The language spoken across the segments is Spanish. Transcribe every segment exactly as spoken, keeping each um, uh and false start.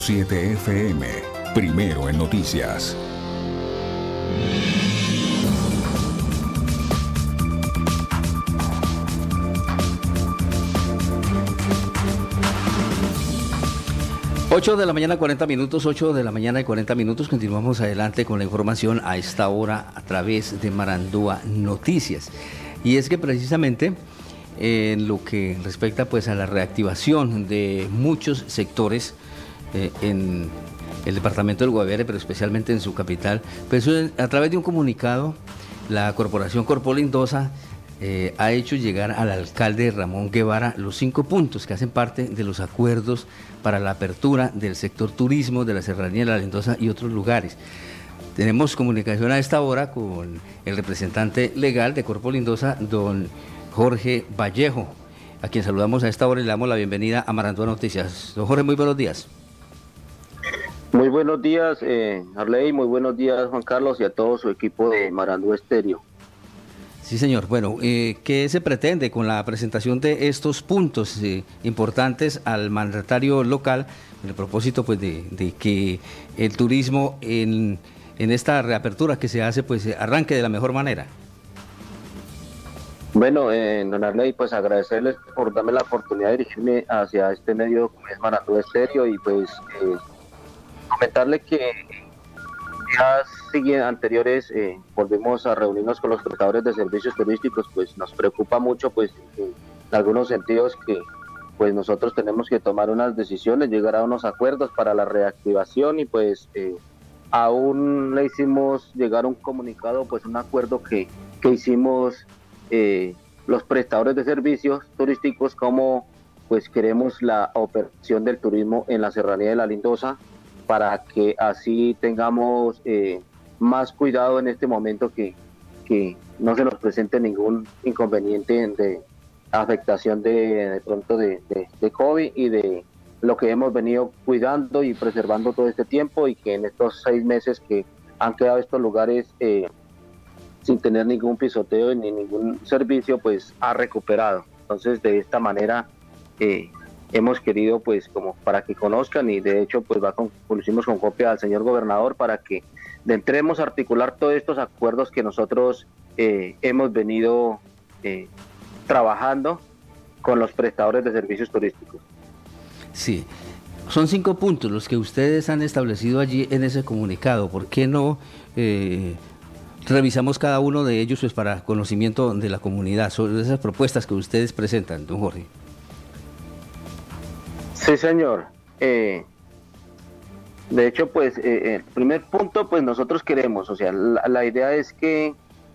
siete F M, primero en noticias. ocho de la mañana, cuarenta minutos, ocho de la mañana y cuarenta minutos. Continuamos adelante con la información a esta hora a través de Marandúa Noticias. Y es que precisamente eh, en lo que respecta pues a la reactivación de muchos sectores eh, en el departamento del Guaviare, pero especialmente en su capital, pues a través de un comunicado, la Corporación Corpolindosa Eh, ha hecho llegar al alcalde Ramón Guevara los cinco puntos que hacen parte de los acuerdos para la apertura del sector turismo de la Serranía de la Lindosa y otros lugares. Tenemos comunicación a esta hora con el representante legal de Corpolindosa, don Jorge Vallejo, a quien saludamos a esta hora y le damos la bienvenida a Marandúa Noticias. Don Jorge, muy buenos días. Muy buenos días, eh, Arley, muy buenos días, Juan Carlos, y a todo su equipo de Marandúa Estéreo. Sí, señor. Bueno, eh, ¿qué se pretende con la presentación de estos puntos eh, importantes al mandatario local, en el propósito pues de, de que el turismo en, en esta reapertura que se hace pues arranque de la mejor manera? Bueno, eh, don Arley, pues agradecerles por darme la oportunidad de dirigirme hacia este medio como es Marandúa Estéreo y pues eh, comentarle que días siguientes, anteriores, eh, volvemos a reunirnos con los prestadores de servicios turísticos, pues nos preocupa mucho, pues en algunos sentidos que pues nosotros tenemos que tomar unas decisiones, llegar a unos acuerdos para la reactivación y pues eh, aún le hicimos llegar un comunicado, pues un acuerdo que, que hicimos eh, los prestadores de servicios turísticos, como pues queremos la operación del turismo en la Serranía de la Lindosa, para que así tengamos eh, más cuidado en este momento, que, que no se nos presente ningún inconveniente de afectación de, de pronto de, de, de COVID y de lo que hemos venido cuidando y preservando todo este tiempo, y que en estos seis meses que han quedado estos lugares eh, sin tener ningún pisoteo ni ningún servicio, pues ha recuperado. Entonces de esta manera eh, hemos querido pues como para que conozcan, y de hecho pues va con, lo hicimos con copia al señor gobernador para que entremos a articular todos estos acuerdos que nosotros eh, hemos venido eh, trabajando con los prestadores de servicios turísticos. Sí, son cinco puntos los que ustedes han establecido allí en ese comunicado. ¿Por qué no eh, revisamos cada uno de ellos pues para conocimiento de la comunidad sobre esas propuestas que ustedes presentan, don Jorge? Sí, señor. Eh, de hecho, pues, eh, el primer punto, pues nosotros queremos, o sea, la, la idea es que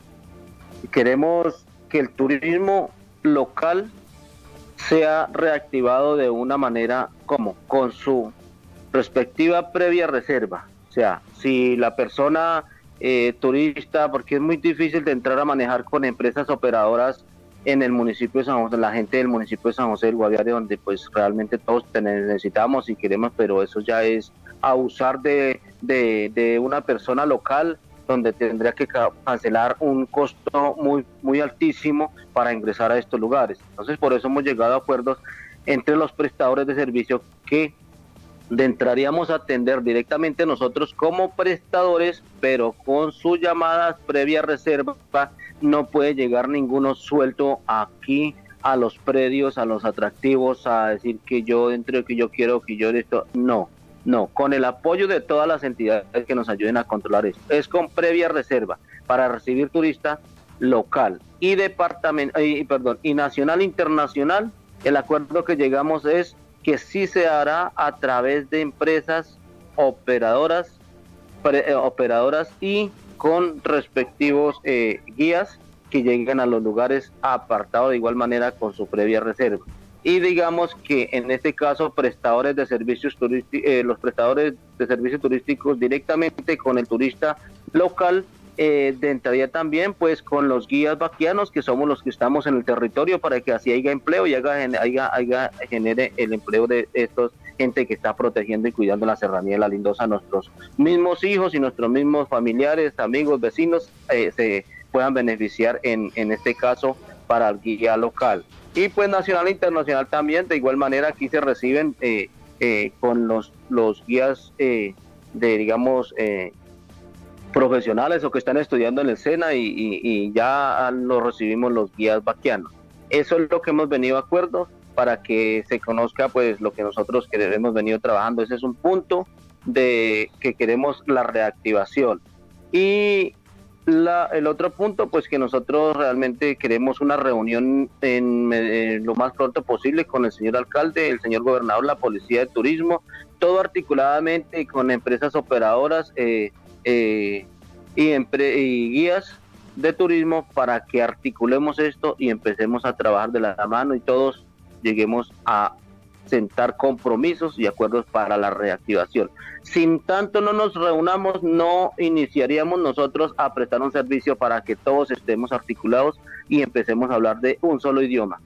queremos que el turismo local sea reactivado de una manera como con su respectiva previa reserva. O sea, si la persona eh, turista, porque es muy difícil de entrar a manejar con empresas operadoras en el municipio de San José, la gente del municipio de San José del Guaviare, donde pues realmente todos te necesitamos y queremos, pero eso ya es abusar de, de, de una persona local, donde tendría que cancelar un costo muy, muy altísimo para ingresar a estos lugares. Entonces por eso hemos llegado a acuerdos entre los prestadores de servicio que entraríamos a atender directamente nosotros como prestadores, pero con sus llamadas previa reserva. No puede llegar ninguno suelto aquí a los predios, a los atractivos, a decir que yo dentro, que yo quiero, que yo esto. No, no, con el apoyo de todas las entidades que nos ayuden a controlar esto. Es con previa reserva para recibir turista local y departamento, y, perdón, y nacional, internacional. El acuerdo que llegamos es que sí se hará a través de empresas operadoras, pre, eh, operadoras y con respectivos eh, guías que lleguen a los lugares apartados de igual manera con su previa reserva. Y digamos que en este caso prestadores de servicios turísticos, eh, los prestadores de servicios turísticos directamente con el turista local, eh, entraría también pues con los guías vaquianos, que somos los que estamos en el territorio, para que así haya empleo y haga, haya, haya, genere el empleo de estos gente que está protegiendo y cuidando la Serranía de la Lindosa, nuestros mismos hijos y nuestros mismos familiares, amigos, vecinos, eh, se puedan beneficiar en, en este caso para el guía local. Y pues nacional e internacional también, de igual manera aquí se reciben eh, eh, con los, los guías eh, de, digamos, eh, profesionales o que están estudiando en el SENA y, y, y ya los recibimos los guías vaquianos. Eso es lo que hemos venido a acuerdo para que se conozca pues lo que nosotros que hemos venido trabajando. Ese es un punto de que queremos la reactivación. Y la, el otro punto, pues que nosotros realmente queremos una reunión en, en lo más pronto posible con el señor alcalde, el señor gobernador, la policía de turismo, todo articuladamente con empresas operadoras eh, eh, y, empre y guías de turismo para que articulemos esto y empecemos a trabajar de la mano y todos lleguemos a sentar compromisos y acuerdos para la reactivación. Sin tanto no nos reunamos, no iniciaríamos nosotros a prestar un servicio para que todos estemos articulados y empecemos a hablar de un solo idioma.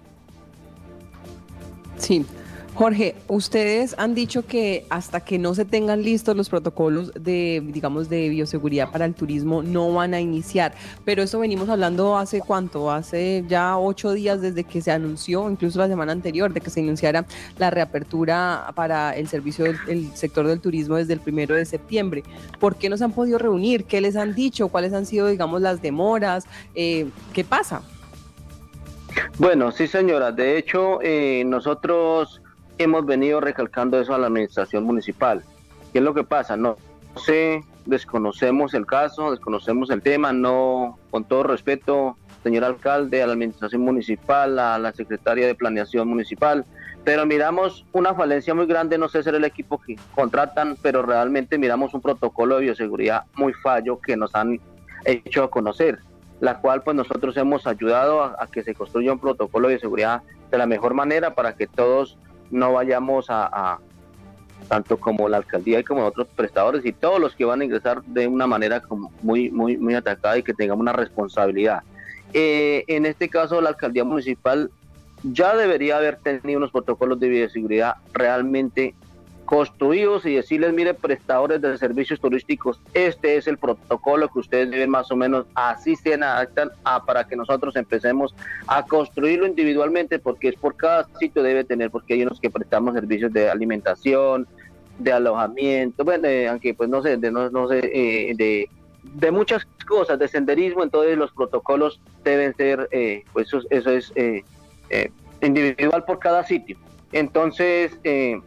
Sí. Jorge, ustedes han dicho que hasta que no se tengan listos los protocolos de, digamos, de bioseguridad para el turismo no van a iniciar, pero eso venimos hablando hace cuánto, hace ya ocho días desde que se anunció, incluso la semana anterior, de que se anunciara la reapertura para el servicio del el sector del turismo desde el primero de septiembre. ¿Por qué no se han podido reunir? ¿Qué les han dicho? ¿Cuáles han sido, digamos, las demoras? Eh, ¿Qué pasa? Bueno, sí señora, de hecho eh, nosotros hemos venido recalcando eso a la administración municipal. ¿Qué es lo que pasa? No sé, desconocemos el caso, desconocemos el tema, no, con todo respeto, señor alcalde, a la administración municipal, a la secretaria de planeación municipal, pero miramos una falencia muy grande, no sé si es el equipo que contratan, pero realmente miramos un protocolo de bioseguridad muy fallo que nos han hecho a conocer, la cual pues nosotros hemos ayudado a, a que se construya un protocolo de bioseguridad de la mejor manera para que todos no vayamos a, a, tanto como la alcaldía y como otros prestadores y todos los que van a ingresar de una manera como muy, muy, muy atacada y que tengamos una responsabilidad. Eh, en este caso, la alcaldía municipal ya debería haber tenido unos protocolos de bioseguridad realmente construidos y decirles, mire, prestadores de servicios turísticos, este es el protocolo que ustedes deben más o menos, así se adaptan a, para que nosotros empecemos a construirlo individualmente, porque es por cada sitio debe tener, porque hay unos que prestamos servicios de alimentación, de alojamiento, bueno, eh, aunque pues no sé, de, no, no sé, eh, de, de muchas cosas, de senderismo, entonces los protocolos deben ser, eh, pues eso, eso es eh, eh, individual por cada sitio. Entonces, eh,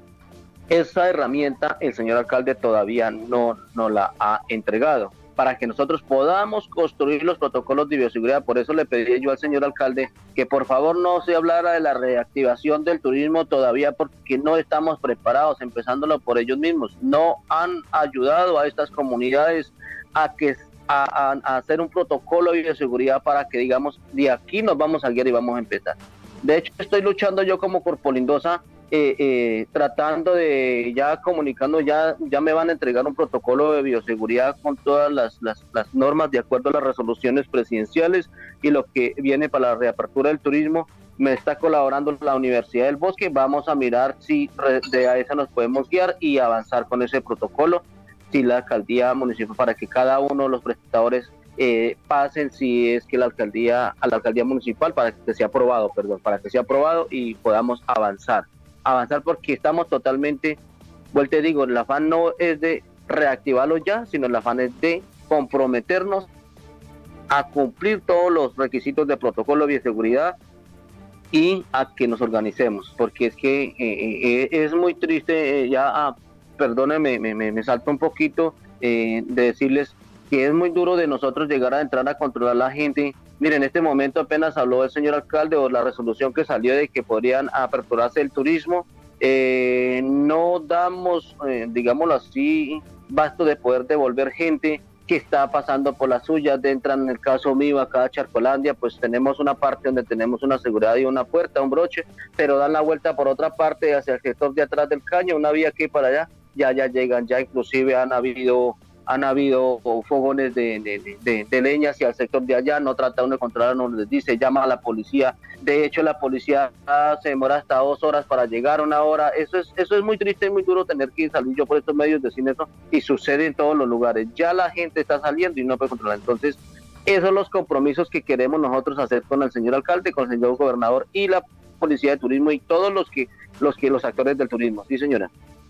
esa herramienta el señor alcalde todavía no, no la ha entregado para que nosotros podamos construir los protocolos de bioseguridad. Por eso le pedí yo al señor alcalde que por favor no se hablara de la reactivación del turismo todavía, porque no estamos preparados, empezándolo por ellos mismos. No han ayudado a estas comunidades a que a, a, a hacer un protocolo de bioseguridad para que digamos de aquí nos vamos a guiar y vamos a empezar. De hecho estoy luchando yo como Corpolindosa, Eh, eh, tratando de, ya comunicando, ya, ya me van a entregar un protocolo de bioseguridad con todas las, las, las normas de acuerdo a las resoluciones presidenciales y lo que viene para la reapertura del turismo. Me está colaborando la Universidad del Bosque, vamos a mirar si de a esa nos podemos guiar y avanzar con ese protocolo, si la alcaldía municipal, para que cada uno de los prestadores eh, pasen, si es que la alcaldía, a la alcaldía municipal, para que sea aprobado, perdón, para que sea aprobado y podamos avanzar. avanzar porque estamos totalmente, vuelta y digo, el afán no es de reactivarlo ya, sino el afán es de comprometernos a cumplir todos los requisitos de protocolo de bioseguridad y a que nos organicemos, porque es que eh, eh, es muy triste, eh, ya, ah, perdónenme, me, me, me salto un poquito eh, de decirles que es muy duro de nosotros llegar a entrar a controlar a la gente. Miren, en este momento apenas habló el señor alcalde o la resolución que salió de que podrían aperturarse el turismo. Eh, no damos, eh, digámoslo así, basto de poder devolver gente que está pasando por las suyas, de entran en el caso mío acá a Charcolandia, pues tenemos una parte donde tenemos una seguridad y una puerta, un broche, pero dan la vuelta por otra parte hacia el sector de atrás del caño, una vía que para allá, ya ya llegan, ya inclusive han habido... han habido fogones de, de, de, de leña hacia el sector de allá, no trata uno de controlar, no les dice, llama a la policía, de hecho la policía se demora hasta dos horas para llegar, una hora, eso es eso es muy triste y muy duro tener que salir yo por estos medios decir eso, y sucede en todos los lugares, ya la gente está saliendo y no puede controlar, entonces esos son los compromisos que queremos nosotros hacer con el señor alcalde, con el señor gobernador y la policía de turismo y todos los que los que los actores del turismo, sí señora.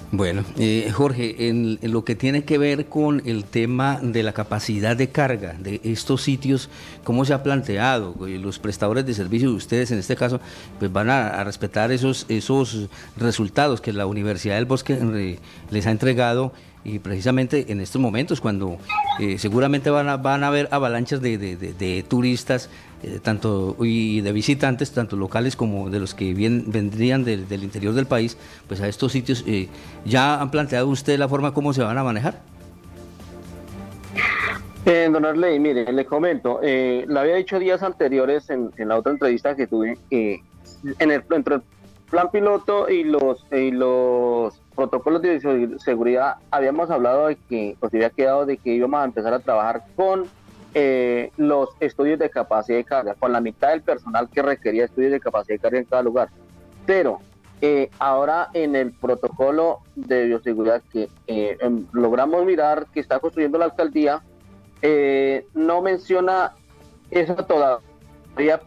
Bueno, eh, Jorge, en, en lo que tiene que ver con el tema de la capacidad de carga de estos sitios, ¿cómo se ha planteado? Los prestadores de servicios, ustedes en este caso, pues van a, a respetar esos, esos resultados que la Universidad del Bosque eh, les ha entregado, y precisamente en estos momentos cuando eh, seguramente van a, van a haber avalanchas de, de, de, de turistas, eh, tanto y de visitantes, tanto locales como de los que bien, vendrían del, del interior del país, pues a estos sitios, eh, ¿ya han planteado usted la forma como se van a manejar? Eh, don Arley, mire, le comento, eh, lo había dicho días anteriores en, en la otra entrevista que tuve, eh, en el, entre el plan piloto y los, y los protocolos de seguridad habíamos hablado de que, os había quedado de que íbamos a empezar a trabajar con eh, los estudios de capacidad de carga, con la mitad del personal que requería estudios de capacidad de carga en cada lugar. Pero eh, ahora en el protocolo de bioseguridad que eh, em, logramos mirar que está construyendo la alcaldía, eh, no menciona eso todavía,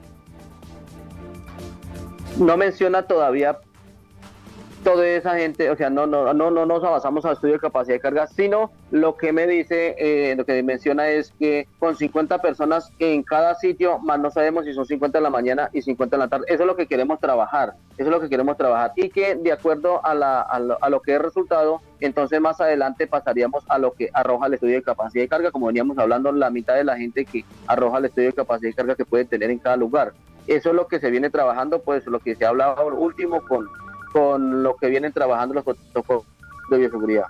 no menciona todavía toda esa gente, o sea, no, no, no, no nos avanzamos al estudio de capacidad de carga, sino lo que me dice, eh, lo que menciona es que con cincuenta personas en cada sitio, más no sabemos si son cincuenta en la mañana y cincuenta en la tarde, eso es lo que queremos trabajar, eso es lo que queremos trabajar, y que de acuerdo a, la, a, lo, a lo que es resultado, entonces más adelante pasaríamos a lo que arroja el estudio de capacidad de carga, como veníamos hablando, la mitad de la gente que arroja el estudio de capacidad de carga que puede tener en cada lugar. Eso es lo que se viene trabajando, pues lo que se ha hablado último con con lo que vienen trabajando los protocolos de bioseguridad.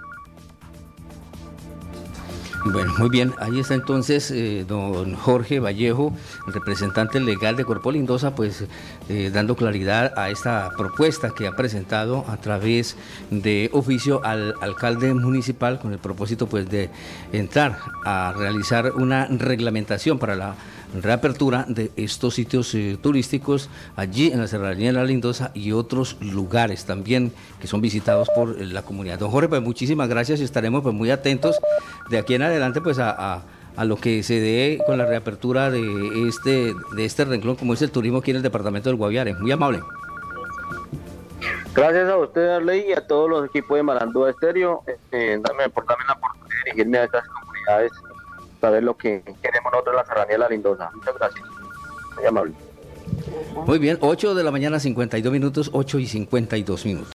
Bueno, muy bien, ahí está entonces eh, don Jorge Vallejo, el representante legal de Corpo Lindosa, pues eh, dando claridad a esta propuesta que ha presentado a través de oficio al alcalde municipal con el propósito pues de entrar a realizar una reglamentación para la reapertura de estos sitios eh, turísticos allí en la Serranía de la Lindosa y otros lugares también que son visitados por eh, la comunidad. Don Jorge, pues muchísimas gracias y estaremos pues muy atentos de aquí en adelante pues a, a, a lo que se dé con la reapertura de este, de este renglón como es el turismo aquí en el departamento del Guaviare. Muy amable. Gracias a usted, Arley, y a todos los equipos de Marandúa Estéreo eh, dame, por darme la oportunidad de dirigirme a estas comunidades, saber lo que queremos nosotros en la Serranía de la Lindosa. Muchas gracias. Muy amable. Muy bien, ocho de la mañana, cincuenta y dos minutos, ocho y cincuenta y dos minutos.